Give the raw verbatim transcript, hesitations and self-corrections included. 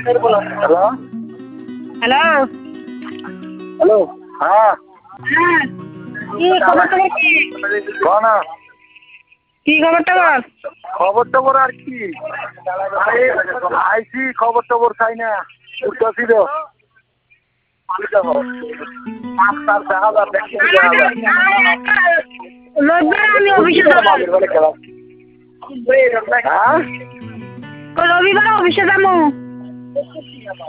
hello hello hello হ্যাঁ হ্যাঁ কি খবর টবর কি বল না কি খবর টবর খবর টবর আর কি আইসি খবর টবর চাই না উঠতেছি তো রবিবার আমি অফিসে যাবো হ্যাঁ রবিবার অফিসে যাবো